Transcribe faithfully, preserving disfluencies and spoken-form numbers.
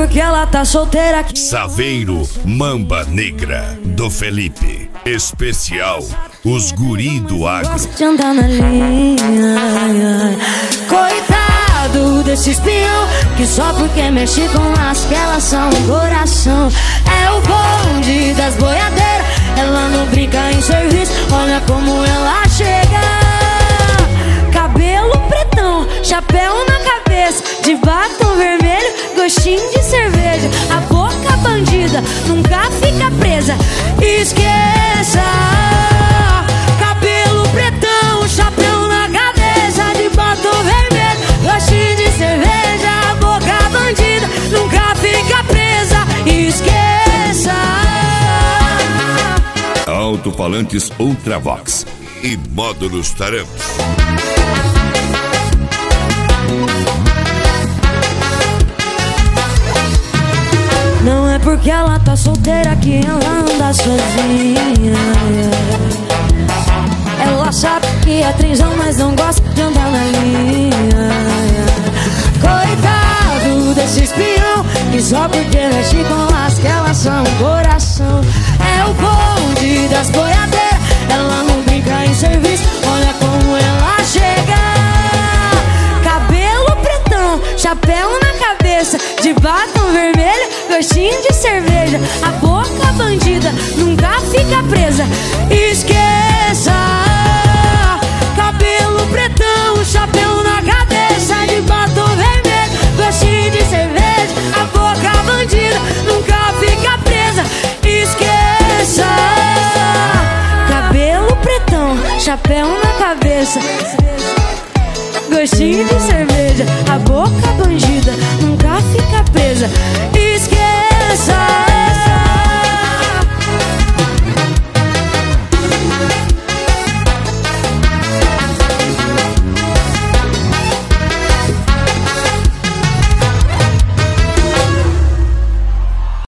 porque ela tá solteira aqui. Saveiro Mamba Negra, do Felipe. Especial Os Guri do Agro. Gosto de andar na linha. Coitado desse espião, que só porque mexe com as que elas são um coração. É o bonde das boiadeiras, ela não brinca em serviço. Olha como ela chega. Cabelo pretão, chapéu na cabeça, de batom vermelho, gostinho de cerveja. A boca bandida nunca fica presa. Esqueça. Cabelo pretão, chapéu na cabeça, de batom vermelho, gostinho de cerveja. A boca bandida nunca fica presa. Esqueça. Alto-falantes Ultravox e módulos Tarampo. Não é porque ela tá solteira que ela anda sozinha. Ela sabe que é trisão, mas não gosta de andar na linha. Coitado desse espião, que só porque mexe com as que elas são um coração. É o bonde das boiadeiras, ela não brinca em serviço. Olha como ela chega. Cabelo pretão, chapéu na cabeça, de batom vermelho, gostinho de cerveja. A boca bandida nunca fica presa. Esqueça. Cabelo pretão, chapéu na cabeça, de batom vermelho, gostinho de cerveja. A boca bandida nunca fica presa. Esqueça. Cabelo pretão, chapéu na cabeça, gostinho de cerveja. A boca bandida nunca fica presa.